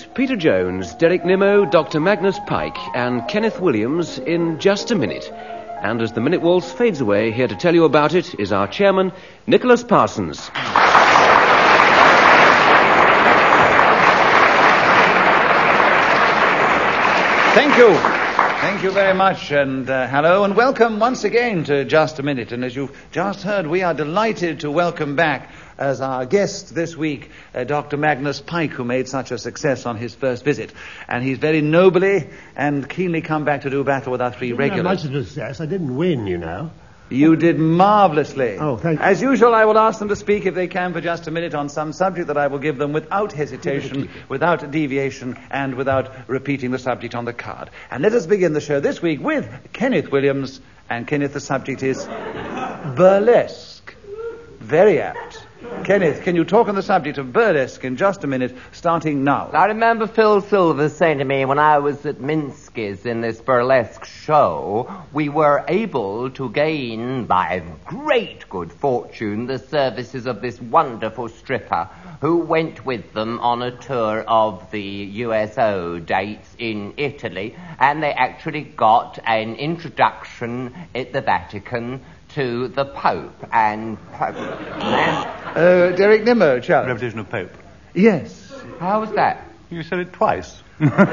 Peter Jones, Derek Nimmo, Dr. Magnus Pike, and Kenneth Williams in just a minute. And as the minute waltz fades away, here to tell you about it is our chairman, Nicholas Parsons. Thank you. Thank you very much, and hello, and welcome once again to Just a Minute. And as you've just heard, we are delighted to welcome back as our guest this week, Dr. Magnus Pike, who made such a success on his first visit. And he's very nobly and keenly come back to do battle with our three regulars. Much of a success. I didn't win, you know. You did marvelously. Oh, thank you. As usual, I will ask them to speak, if they can, for just a minute on some subject that I will give them without hesitation, without deviation, and without repeating the subject on the card. And let us begin the show this week with Kenneth Williams. And Kenneth, the subject is burlesque. Very apt. Kenneth, can you talk on the subject of burlesque in just a minute, starting now? I remember Phil Silvers saying to me when I was at Minsky's in this burlesque show, we were able to gain, by great good fortune, the services of this wonderful stripper who went with them on a tour of the USO dates in Italy, and they actually got an introduction at the Vatican to the Pope and Derek Nimmo, challenge. Reputation of Pope. Yes. How was that? You said it twice.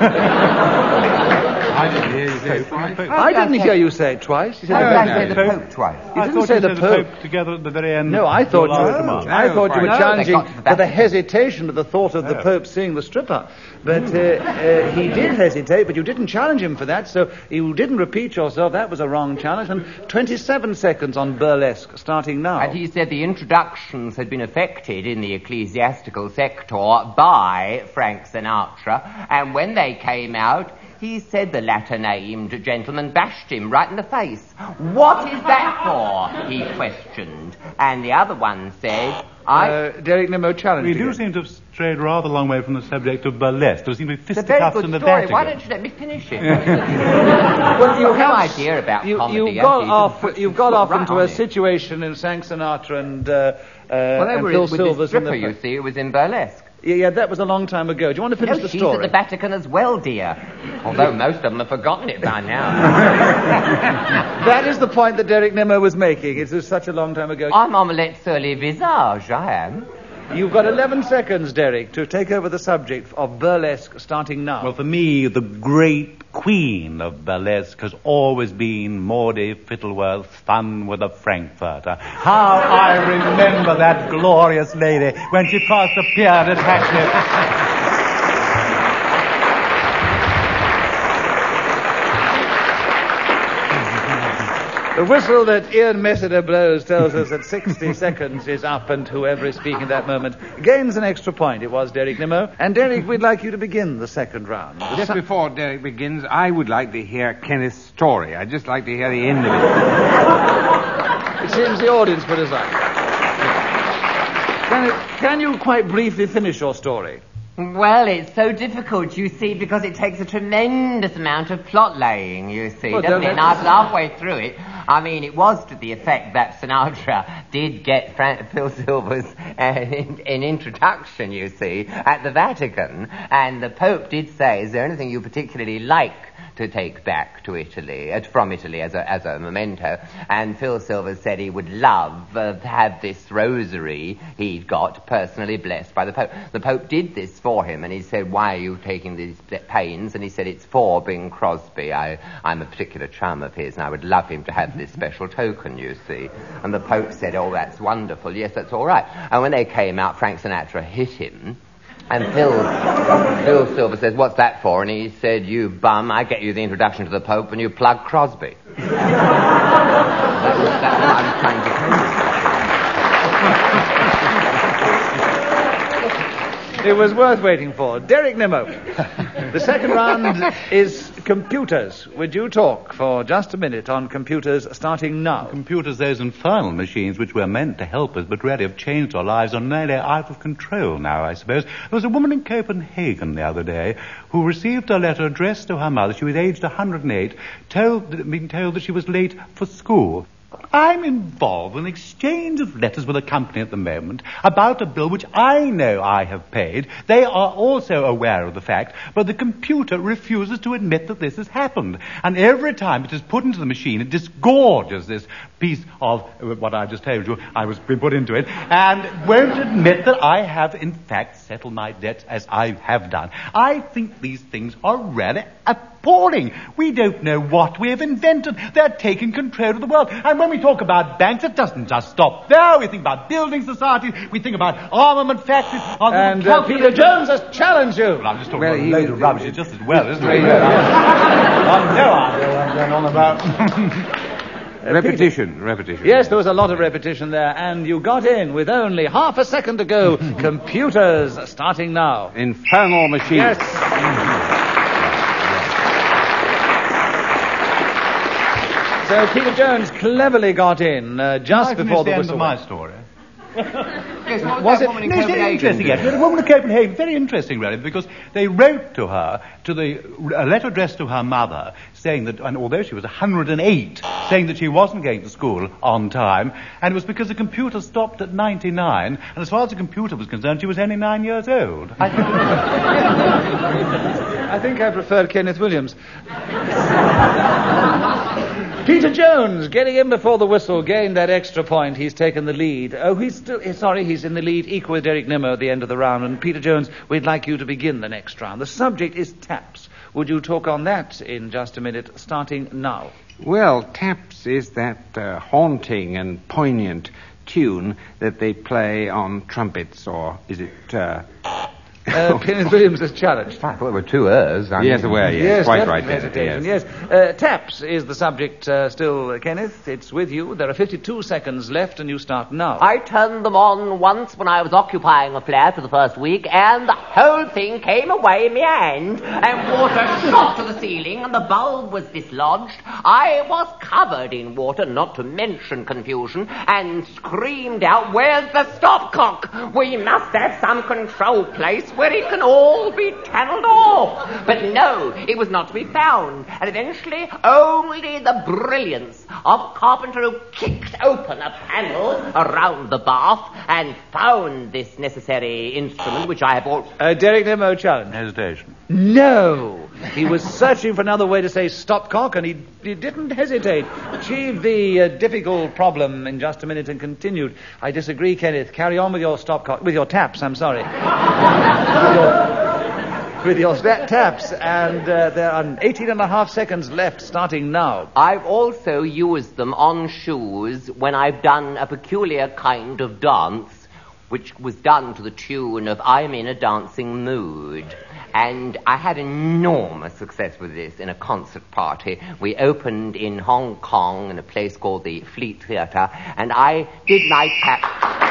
I didn't hear you say it twice. I didn't hear you say it twice. You said How did I say the Pope twice? You I didn't thought say you the said Pope. the Pope together at the very end. No, I thought you were No, challenging they got to the for the Vatican. hesitation of the thought of the Pope seeing the stripper. But he did hesitate, but you didn't challenge him for that, so you didn't repeat yourself. That was a wrong challenge. And 27 seconds on burlesque, starting now. And he said the introductions had been effected in the ecclesiastical sector by Frank Sinatra, and when they came out, he said the latter-named gentleman bashed him right in the face. What is that for? He questioned. And the other one said, Derek Nimmo, challenge We again. do seem to have strayed rather a long way from the subject of burlesque. There seem to be It's a very fisticuffs good in the story. Vatican. Why don't you let me finish it? Well, you I've no have idea about comedy. You have got you? off. Put You some got foot off right into on a it. situation in Frank Sinatra and Well, they and were Phil with Silvers. this stripper, and the- you see, it was in burlesque. Yeah, that was a long time ago. Do you want to finish No, the she's story? at the Vatican as well, dear. Although most of them have forgotten it by now. That is the point that Derek Nimmo was making. It was such a long time ago. I'm omelette sur les visages, I am. You've got 11 seconds, Derek, to take over the subject of burlesque, starting now. Well, for me, the great queen of burlesque has always been Maudie Fittleworth, fun with a Frankfurter. How I remember that glorious lady when she first appeared at Hackney. The whistle that Ian Messiter blows tells us that 60 seconds is up, and whoever is speaking at that moment gains an extra point. It was Derek Nimmo. And Derek, we'd like you to begin the second round. Just before Derek begins, I would like to hear Kenneth's story. I'd just like to hear the end of it. It seems the audience would as like. Can you quite briefly finish your story? Well, it's so difficult, you see, because it takes a tremendous amount of plot laying, you see, Well, doesn't it? don't And I was halfway through it. I mean, it was to the effect that Sinatra did get Phil Silvers an introduction, you see, at the Vatican. And the Pope did say, is there anything you particularly like to take back to Italy, from Italy as a memento? And Phil Silvers said he would love to have this rosary he'd got personally blessed by the Pope. The Pope did this for him, and he said, why are you taking these pains? And he said, it's for Bing Crosby. I'm a particular chum of his, and I would love him to have this special token, you see. And the Pope said, oh, that's wonderful. Yes, that's all right. And when they came out, Frank Sinatra hit him. And Phil Silver says, what's that for? And he said, you bum, I get you the introduction to the Pope and you plug Crosby. That's what I was trying to tell you. It was worth waiting for. Derek Nimmo. The second round is computers. Would you talk for just a minute on computers, starting now? Computers, those infernal machines which were meant to help us but really have changed our lives, are nearly out of control now, I suppose. There was a woman in Copenhagen the other day who received a letter addressed to her mother. She was aged 108, being told that she was late for school. I'm involved in an exchange of letters with a company at the moment about a bill which I know I have paid. They are also aware of the fact, but the computer refuses to admit that this has happened. And every time it is put into the machine, it disgorges this piece of what I just told you I was been put into it, and won't admit that I have in fact settled my debts as I have done. I think these things are really appalling. We don't know what we have invented. They're taking control of the world. And when we talk about banks, it doesn't just stop there. We think about building societies. We think about armament factories. And Peter Jones has challenged you. Well, I'm just talking about a load of rubbish. It's just as well, isn't it? I've no idea what I'm going on about. Repetition. Yes, there was a lot of repetition there, and you got in with only half a second to go. Computers starting now. Infernal machine. Yes. So Peter Jones cleverly got in just before the whistle. End of my story. Yes, what Was that it- woman in No, it's very Copenhagen interesting, do? yes. The woman of Copenhagen, very interesting, really, because they wrote to her, a letter addressed to her mother, saying that, and although she was 108, saying that she wasn't going to school on time, and it was because the computer stopped at 99, and as far as the computer was concerned, she was only 9 years old. I think I preferred Kenneth Williams. Peter Jones, getting in before the whistle, gained that extra point. He's taken the lead. Oh, he's in the lead, equal with Derek Nimmo at the end of the round. And Peter Jones, we'd like you to begin the next round. The subject is taps. Would you talk on that in just a minute, starting now? Well, taps is that haunting and poignant tune that they play on trumpets, or is it... Kenneth Williams has challenged. I thought there were two Rs. Yes, aware, yes. Quite right, hesitation, yes. Taps is the subject still, Kenneth. It's with you. There are 52 seconds left, and you start now. I turned them on once when I was occupying a flat for the first week, and the whole thing came away in my hand, and water shot to the ceiling, and the bulb was dislodged. I was covered in water, not to mention confusion, and screamed out, "Where's the stopcock? We must have some control place where it can all be channeled off." But no, it was not to be found. And eventually, only the brilliance of Carpenter, who kicked open a panel around the bath and found this necessary instrument, which I have all... Derek Nimmo challenge. Hesitation. No! He was searching for another way to say stopcock, and he didn't hesitate. Achieved the difficult problem in just a minute and continued. I disagree, Kenneth. Carry on with your stopcock, with your taps, I'm sorry. with your taps, and there are 18 and a half seconds left, starting now. I've also used them on shoes when I've done a peculiar kind of dance, which was done to the tune of "I'm in a Dancing Mood." And I had enormous success with this in a concert party. We opened in Hong Kong in a place called the Fleet Theatre, and I did my tap...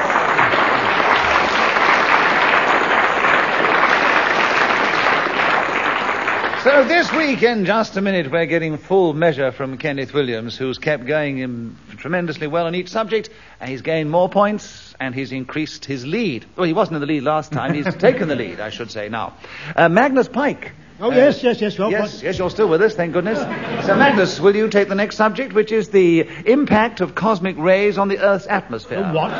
So this week, in just a minute, we're getting full measure from Kenneth Williams, who's kept going tremendously well on each subject, and he's gained more points, and he's increased his lead. Well, he wasn't in the lead last time. He's taken the lead, I should say, now. Magnus Pike. Oh, yes. Well, Yes, you're still with us, thank goodness. So, Magnus, will you take the next subject, which is the impact of cosmic rays on the Earth's atmosphere? What?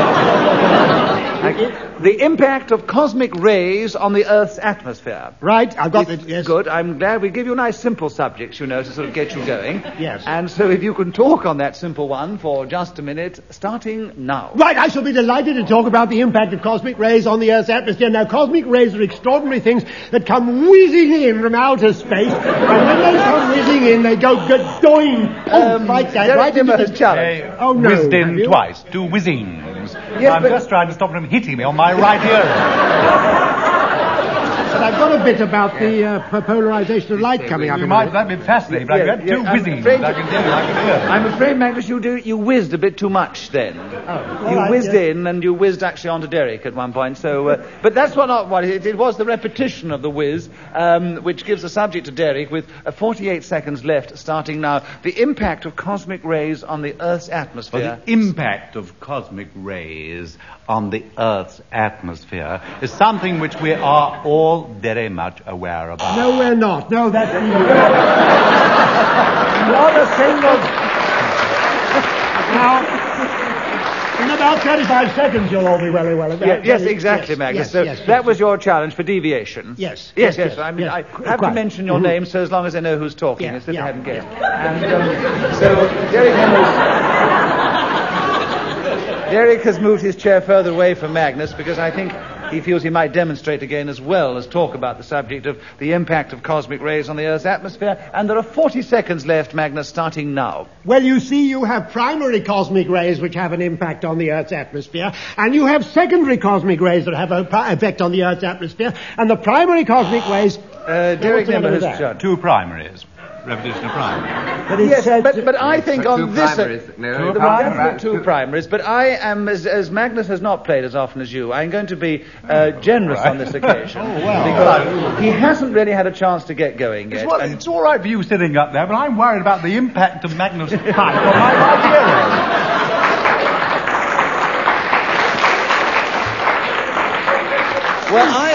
The impact of cosmic rays on the Earth's atmosphere. Right, I've got it, yes. Good. I'm glad we give you nice simple subjects, you know, to sort of get you going. Yes. And so if you can talk on that simple one for just a minute, starting now. Right, I shall be delighted to talk about the impact of cosmic rays on the Earth's atmosphere. Now, cosmic rays are extraordinary things that come whizzing in from outer space, and when they come whizzing in, they go doing like that. Right into the challenge. Oh, no. Whizzed in have you? twice, two whizzings. Yes, I'm but- just trying to stop them hitting me on my right ear. But I've got a bit about the polarization of light coming up. You in might, a minute. that'd be fascinating, but I've got two I'm whizzings. afraid- I can tell you, I can hear. I'm afraid, Magnus, you whizzed a bit too much then. all You right, whizzed yes. in and you whizzed actually onto Derek at one point. So, but that's not what it was. The repetition of the whiz, which gives the subject to Derek with 48 seconds left, starting now. The impact of cosmic rays on the Earth's atmosphere. Well, the impact of cosmic rays on the Earth's atmosphere is something which we are all very much aware about. No, we're not. No, that's... Not a single... In about 35 seconds, you'll all be well aware. Yes, exactly, Magnus. So that was your challenge for deviation. Yes. Yes. I mean, I have to mention your name so as long as I know who's talking, as if I hadn't guessed. And so Derek has moved his chair further away from Magnus because I think he feels he might demonstrate again as well as talk about the subject of the impact of cosmic rays on the Earth's atmosphere. And there are 40 seconds left, Magnus, starting now. Well, you see, you have primary cosmic rays which have an impact on the Earth's atmosphere, and you have secondary cosmic rays that have an effect on the Earth's atmosphere, and the primary cosmic rays... Derek Nimmo has judged. Two primaries. Repetition of primary. But I think on this... Two primaries. But I am, as Magnus has not played as often as you, I'm going to be generous on this occasion. Because he hasn't really had a chance to get going yet. It's all right for you sitting up there, but I'm worried about the impact of Magnus Pyke on my idea. Well, I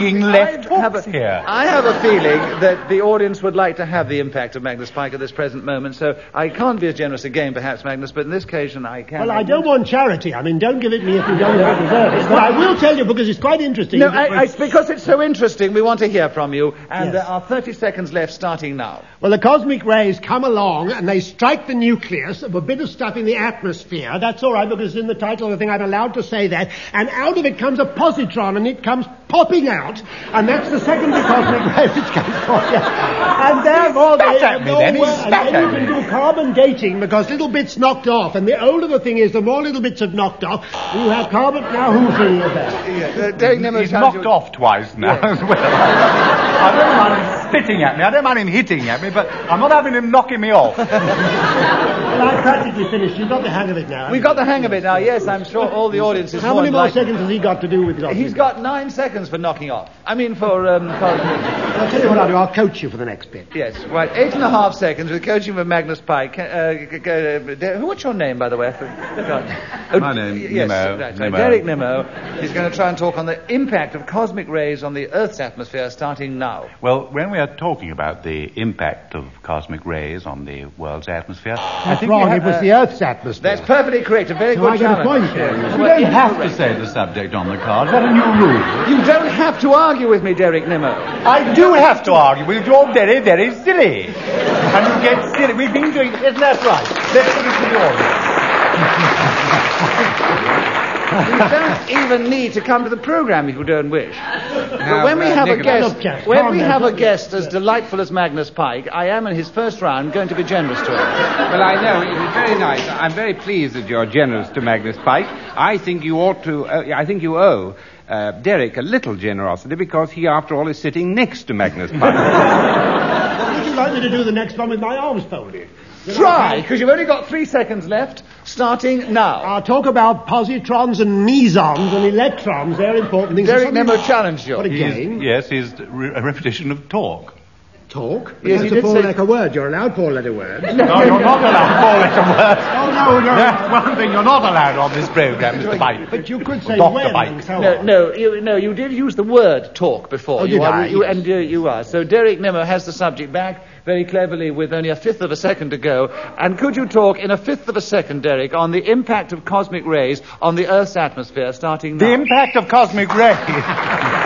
have a feeling that the audience would like to have the impact of Magnus Pyke at this present moment, so I can't be as generous again, perhaps, Magnus, but in this occasion I can. Well, I don't want charity. I mean, don't give it me if you don't deserve it. But I will tell you because it's quite interesting. No, because it's so interesting, we want to hear from you, and there are 30 seconds left starting now. Well, the cosmic rays come along and they strike the nucleus of a bit of stuff in the atmosphere. That's all right because it's in the title of the thing. I'm allowed to say that. And out of it comes a positron, and it comes popping out, and that's the secondary cosmic ray which comes popping out. And therefore, then you can do carbon dating because little bits knocked off, and the older the thing is, the more little bits have knocked off. You have carbon. Now, who's feeling of that? He's knocked off twice now as well. I don't mind him spitting at me. I don't mind him hitting at me, but I'm not having him knocking me off. Well, I practically finished. You've got the hang of it now. We've got the hang of it now. Yes, I'm sure all the audience is. How many more seconds has he got to do with it? He's got 9 seconds for knocking off. I mean, for... I'll tell you what I'll do. I'll coach you for the next bit. Yes, right. 8.5 seconds with coaching for Magnus Pyke. What's your name, by the way? My name, yes, Nimmo. Right. Derek Nimmo. He's going to try and talk on the impact of cosmic rays on the Earth's atmosphere starting now. Well, when we are talking about the impact of cosmic rays on the world's atmosphere... That's wrong. It was the Earth's atmosphere. That's perfectly correct. A very good challenge. I get a point here. You don't have to say the subject on the card. Is that a new rule? You don't have to argue with me, Derek Nimmo. I do have to argue with you. You're very, very silly. And you get silly. We've been doing... Isn't that right? Let's put it to the audience. You don't even need to come to the programme if you don't wish. But when we have a guest as delightful as Magnus Pyke, I am in his first round going to be generous to him. Well, I know it's very nice. I'm very pleased that you're generous to Magnus Pyke. I think you ought to. I think you owe Derek a little generosity because he, after all, is sitting next to Magnus Pyke. Would you like me to do the next one with my arms folded? Try, because you've only got 3 seconds left, starting now. I'll talk about positrons and mesons and electrons. They're important things. Derek Nimmo challenged you. What a game. Yes, he's a repetition of talk. Talk? Yes, that's a four-letter word. You're allowed four-letter words. No, you're not allowed four-letter words. Oh, no. That's one thing you're not allowed on this programme, Mr. Pyke. But you could say Dr. when Pyke. and so on. You did use the word talk before. Did I? Yes. You are. So Derek Nimmo has the subject back very cleverly with only a fifth of a second to go. And could you talk in a fifth of a second, Derek, on the impact of cosmic rays on the Earth's atmosphere starting now? The impact of cosmic rays...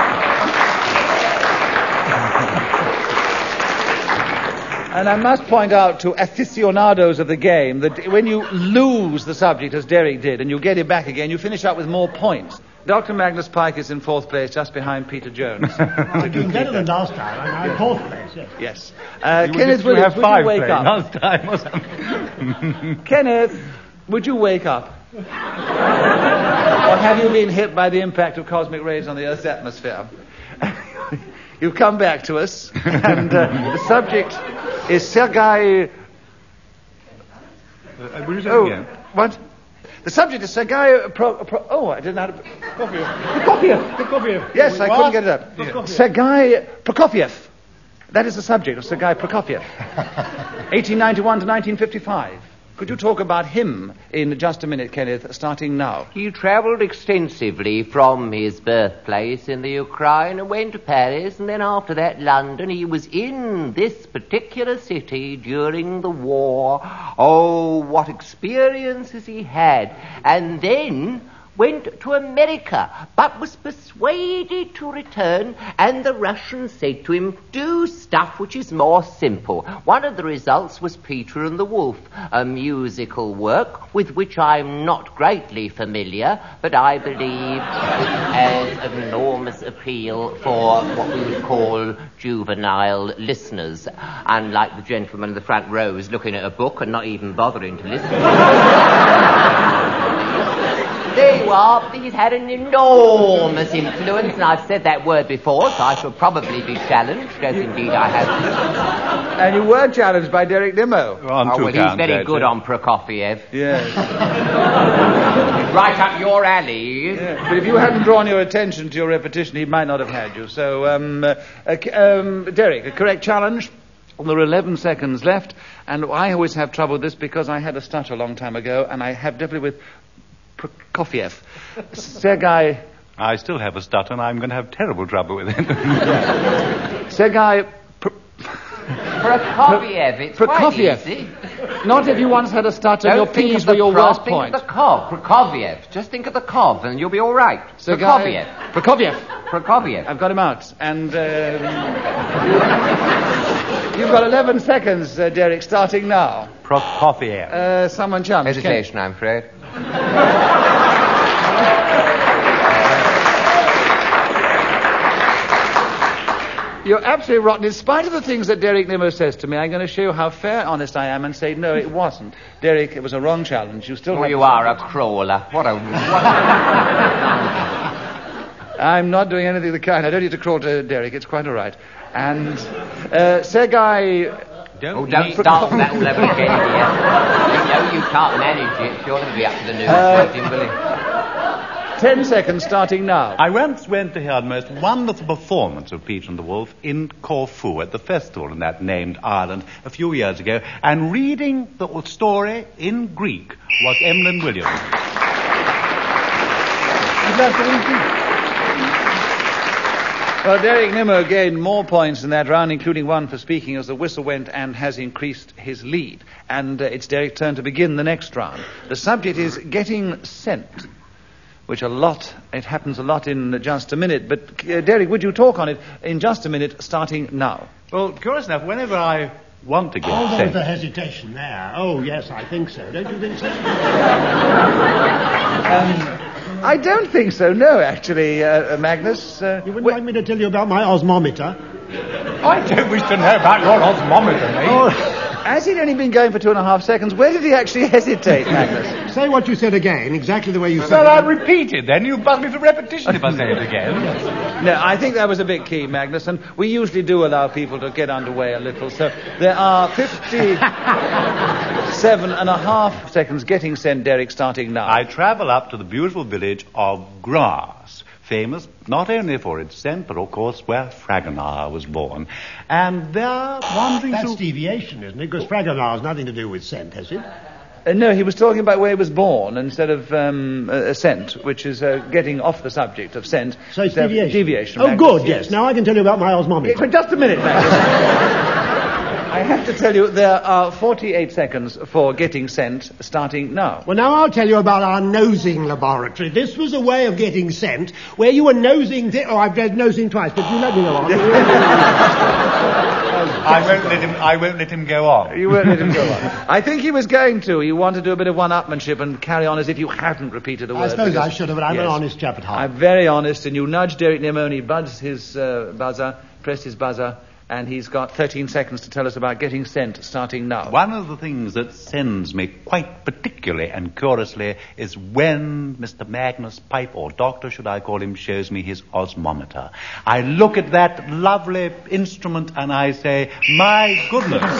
And I must point out to aficionados of the game that when you lose the subject, as Derek did, and you get it back again, you finish up with more points. Dr. Magnus Pyke is in 4th place, just behind Peter Jones. I'm doing better than last time. I'm in 4th place, yes. Kenneth Williams, would you wake up? Last time or something. Kenneth, would you wake up? Or have you been hit by the impact of cosmic rays on the Earth's atmosphere? You've come back to us, and the subject is Sergei... Will you say it again? What? The subject is Sergei... I didn't know how to... Prokofiev. Yes, I couldn't get it up. Yeah. Sergei Prokofiev. That is the subject of Sergei Prokofiev. 1891 to 1955. Could you talk about him in just a minute, Kenneth, starting now? He travelled extensively from his birthplace in the Ukraine and went to Paris, and then after that London. He was in this particular city during the war. Oh, what experiences he had. And then went to America, but was persuaded to return, and the Russians said to him, do stuff which is more simple. One of the results was Peter and the Wolf, a musical work with which I'm not greatly familiar, but I believe it has an enormous appeal for what we would call juvenile listeners, unlike the gentleman in the front rows looking at a book and not even bothering to listen. There you are. He's had an enormous influence, and I've said that word before, so I shall probably be challenged, as indeed I have. And you were challenged by Derek Nimmo. He's very good on Prokofiev. Yes. Right up your alley. Yeah. But if you hadn't drawn your attention to your repetition, he might not have had you. So, Derek, a correct challenge. There are 11 seconds left, and I always have trouble with this because I had a stutter a long time ago, and I have definitely with Prokofiev. Sergei... I still have a stutter, and I'm going to have terrible trouble with it. Sergei... Prokofiev, it's Prokofiev. quite easy. Not if you once had a stutter, your P's were your worst point. Think of the Kov, Prokofiev. Just think of the Kov, and you'll be all right. Prokofiev. Prokofiev. I've got him out. And you've got 11 seconds, Derek, starting now. Prokofiev. Someone challenge. Hesitation, I'm afraid. You're absolutely rotten. In spite of the things that Derek Nimmo says to me, I'm going to show you how fair, honest I am and say, no, it wasn't. Derek, it was a wrong challenge. You still you are a crawler. What a... I'm not doing anything of the kind. I don't need to crawl to Derek. It's quite all right. And Sergei... Don't start that level again here. You know you can't manage it. You're going to be up to the news, will you? 10 seconds starting now. I once went to hear the most wonderful performance of Peter and the Wolf in Corfu at the festival in that named island a few years ago, and reading the story in Greek was Emlyn Williams. Well, Derek Nimmo gained more points in that round, including one for speaking as the whistle went, and has increased his lead. And it's Derek's turn to begin the next round. The subject is getting sent, which it happens a lot in just a minute. But, Derek, would you talk on it in just a minute, starting now? Well, curious enough, whenever I want to get Hold on sent... with the hesitation there. Oh, yes, I think so. Don't you think so? I don't think so, no, actually, Magnus. You wouldn't like me to tell you about my osmometer? I don't wish to know about your osmometer, mate. Oh, has it only been going for 2.5 seconds? Where did he actually hesitate, Magnus? Say what you said again, exactly the way you said Well, it. I'll repeat it, then. You buzz me for repetition if I say it again. No, I think that was a bit key, Magnus, and we usually do allow people to get underway a little. So there are 57.5 seconds getting sent, Derek, starting now. I travel up to the beautiful village of Grass, famous not only for its scent, but of course where Fragonard was born. And they're wandering That's through... deviation, isn't it? Because Fragonard has nothing to do with scent, has it? No, he was talking about where he was born instead of scent, which is getting off the subject of scent. So it's deviation. Deviation. Oh, Magnus, good, yes. Now I can tell you about my osmometer. But just a minute, Magnus. I have to tell you, there are 48 seconds for getting sent, starting now. Well, now I'll tell you about our nosing laboratory. This was a way of getting sent where you were nosing... I've read nosing twice, but you let me go on. I won't let him go on. You won't let him go on. I think he was going to. He wanted to do a bit of one-upmanship and carry on as if you hadn't repeated a word. I suppose because, I should have, but I'm an honest chap at heart. I'm very honest, and you nudged Derek Nimmo, and he pressed his buzzer, and he's got 13 seconds to tell us about getting sent, starting now. One of the things that sends me quite particularly and curiously is when Mr. Magnus Pipe, or doctor should I call him, shows me his osmometer. I look at that lovely instrument and I say, my goodness.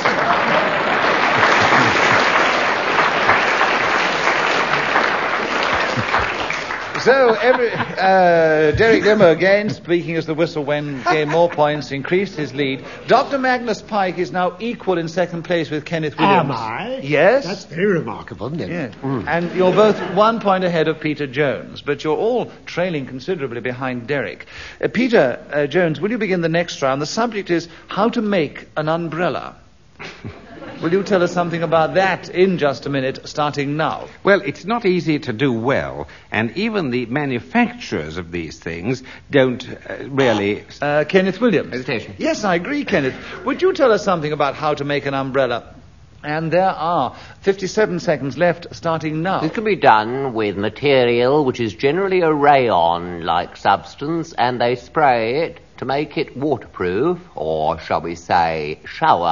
So, Derek Nimmo again, speaking as the whistle when gained more points, increased his lead. Dr. Magnus Pike is now equal in second place with Kenneth Williams. Am I? Yes. That's very remarkable, isn't it? Yes. And you're both 1 point ahead of Peter Jones, but you're all trailing considerably behind Derek. Peter Jones, will you begin the next round? The subject is how to make an umbrella. Will you tell us something about that in just a minute, starting now? Well, it's not easy to do well, and even the manufacturers of these things don't really... Kenneth Williams. Hesitation. Yes, I agree, Kenneth. Would you tell us something about how to make an umbrella? And there are 57 seconds left, starting now. This can be done with material which is generally a rayon-like substance, and they spray it to make it waterproof, or shall we say, shower.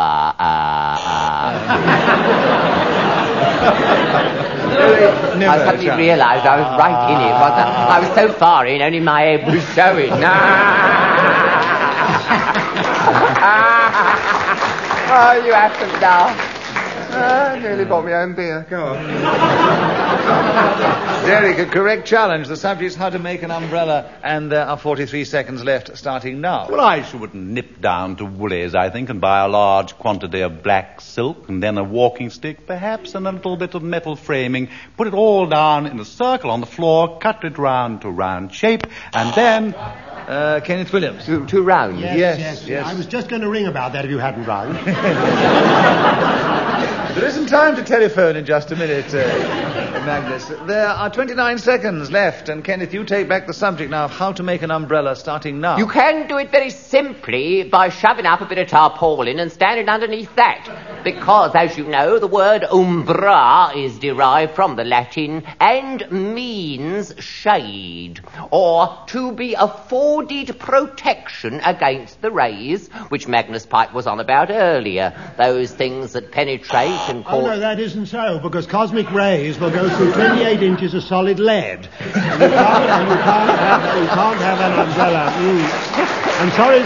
I suddenly realised I was right in it, wasn't I? I was so far in, only my head was showing. Oh, you have to laugh. Nearly bought me own beer. Go on. Derek, a correct challenge. The subject is how to make an umbrella, and there are 43 seconds left, starting now. Well, I should nip down to Woolies, I think, and buy a large quantity of black silk, and then a walking stick, perhaps, and a little bit of metal framing. Put it all down in a circle on the floor, cut it round to round shape, and then... Kenneth Williams. Two rounds. Yes. I was just going to ring about that if you hadn't rung. There isn't time to telephone in just a minute, Magnus. There are 29 seconds left, and Kenneth, you take back the subject now of how to make an umbrella, starting now. You can do it very simply by shoving up a bit of tarpaulin and standing underneath that. Because, as you know, the word umbra is derived from the Latin and means shade, or to be afforded protection against the rays, which Magnus Pike was on about earlier. Those things that penetrate and cause... Oh, no, that isn't so, because cosmic rays will go through 28 inches of solid lead. And you can't have an umbrella. I'm sorry...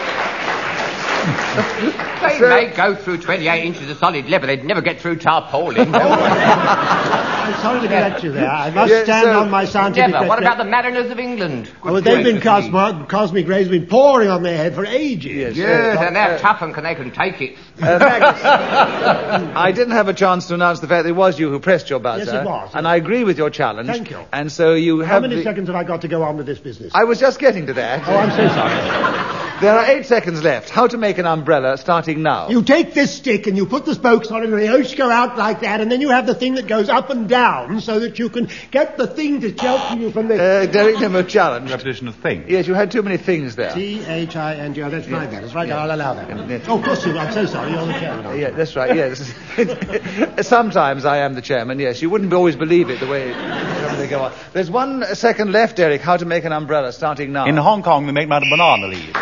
They may go through 28 inches of solid lead, but they'd never get through tarpaulin. I'm sorry to correct you there. I must stand on my scientific... Never. What about the mariners of England? They've been cosmic rays have been pouring on their head for ages. Yes, and they're tough and they can take it. Magnus, I didn't have a chance to announce the fact that it was you who pressed your buzzer. Yes, it was. And I agree with your challenge. Thank you. And so you have... How many seconds have I got to go on with this business? I was just getting to that. Oh, I'm so sorry. There are 8 seconds left. How to make an umbrella, starting now. You take this stick and you put the spokes on it and the hose go out like that, and then you have the thing that goes up and down so that you can get the thing to shelter you from the... Derek Nimmo challenge. Repetition of thing. Yes, you had too many things there. T-H-I-N-G. Oh, that's right, that's right. Yeah. I'll allow that. Yeah. Oh, of course you... I'm so sorry, you're the chairman. Yeah, that's right, yes. Sometimes I am the chairman, yes. You wouldn't always believe it the way they go on. There's 1 second left, Derek. How to make an umbrella, starting now. In Hong Kong, they make them out of banana leaves.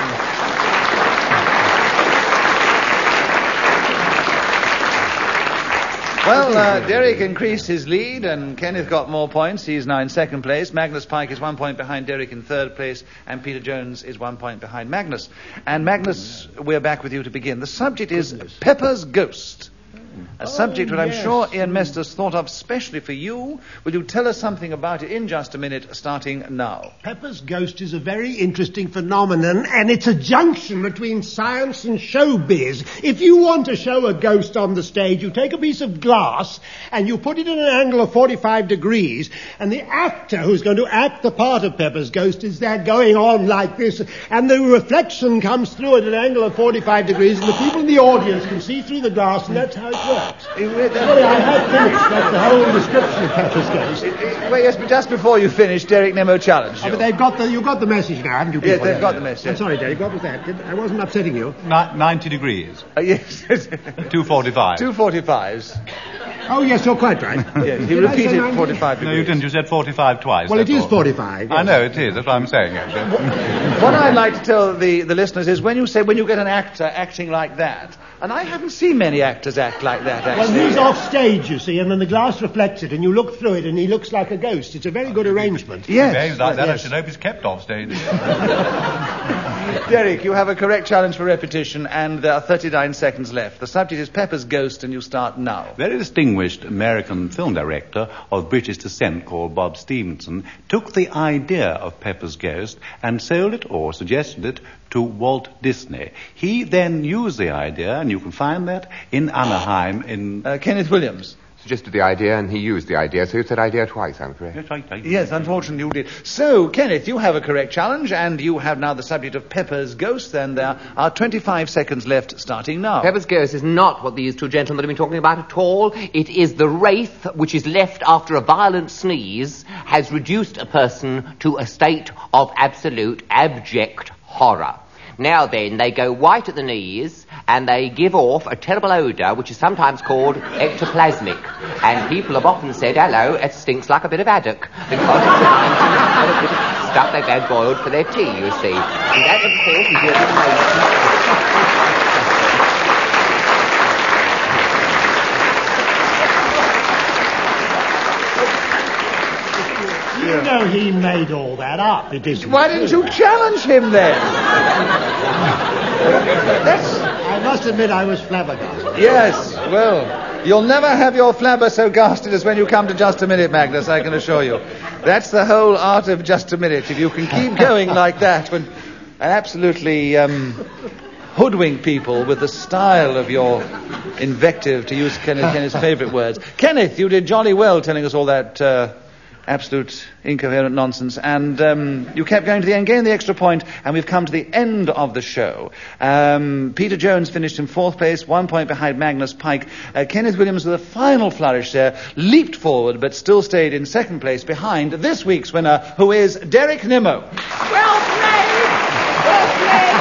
Well, Derek increased his lead, and Kenneth got more points. He's now in second place. Magnus Pike is 1 point behind Derek in third place, and Peter Jones is 1 point behind Magnus. And Magnus, we're back with you to begin. The subject is Pepper's Ghost. A subject that I'm sure Ian Mestas thought of specially for you. Will you tell us something about it in just a minute, starting now? Pepper's Ghost is a very interesting phenomenon, and it's a junction between science and showbiz. If you want to show a ghost on the stage, you take a piece of glass and you put it in an angle of 45 degrees, and the actor who's going to act the part of Pepper's Ghost is there going on like this, and the reflection comes through at an angle of 45 degrees, and the people in the audience can see through the glass, and that's how it works. Sorry, I have finished. That's the whole description of Pepper's Ghost. Well, yes, but just before you finish, Derek Nimmo challenged you. But you've got the message now, haven't you? Yes, they've got the message. I'm sorry, Derek, what was that? I wasn't upsetting you. 90 degrees. Yes. 245. 245s. Oh, yes, you're quite right. Yes, he repeated 45 degrees. No, you didn't. You said 45 twice. Well, it is 45. Yes. I know, it is. That's what I'm saying, actually. What I'd like to tell the listeners is when you get an actor acting like that, and I haven't seen many actors act like that, actually. Well, he's off stage, you see, and then the glass reflects it, and you look through it, and he looks like a ghost. It's a very good arrangement. Yes. Behaves like that, Yes. I should hope he's kept off stage. Derek, you have a correct challenge for repetition, and there are 39 seconds left. The subject is Pepper's Ghost, and you start now. Very distinguished American film director of British descent called Bob Stevenson took the idea of Pepper's Ghost and sold it or suggested it to Walt Disney. He then used the idea, and you can find that in Anaheim in... Kenneth Williams. Suggested the idea and he used the idea, so you said idea twice, I'm afraid. Yes, right. Yes, unfortunately you did. So, Kenneth, you have a correct challenge, and you have now the subject of Pepper's Ghost, and there are 25 seconds left, starting now. Pepper's Ghost is not what these two gentlemen have been talking about at all. It is the wraith which is left after a violent sneeze has reduced a person to a state of absolute abject horror. Now then, they go white at the knees, and they give off a terrible odour, which is sometimes called ectoplasmic. And people have often said, hello, it stinks like a bit of haddock, because it reminds them of a bit of stuff they've had boiled for their tea, you see. And that, of course, is your You know he made all that up. It isn't Why didn't you challenge him then? I must admit I was flabbergasted. Yes, well, you'll never have your flabber so gasted as when you come to Just a Minute, Magnus, I can assure you. That's the whole art of Just a Minute. If you can keep going like that and absolutely hoodwink people with the style of your invective, to use Kenneth's favourite words. Kenneth, you did jolly well telling us all that absolute incoherent nonsense, and you kept going to the end, gained the extra point, and we've come to the end of the show. Peter Jones finished in 4th place, 1 point behind Magnus Pike. Kenneth Williams, with a final flourish there, leaped forward but still stayed in 2nd place behind this week's winner, who is Derek Nimmo. Well played! Well played!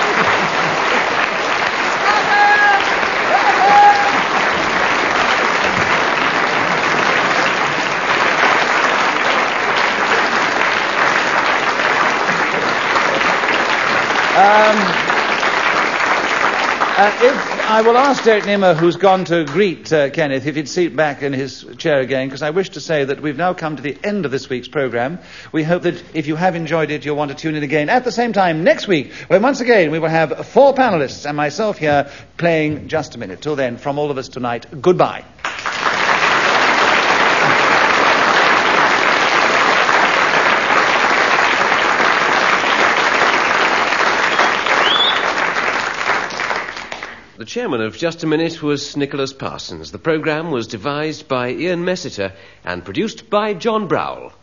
If I will ask Derek Nimmo, who's gone to greet Kenneth, if he'd sit back in his chair again, because I wish to say that we've now come to the end of this week's programme. We hope that if you have enjoyed it, you'll want to tune in again at the same time next week, when once again we will have 4 panellists and myself here playing Just a Minute. Till then, from all of us tonight, goodbye. The chairman of Just a Minute was Nicholas Parsons. The programme was devised by Ian Messiter and produced by John Browell.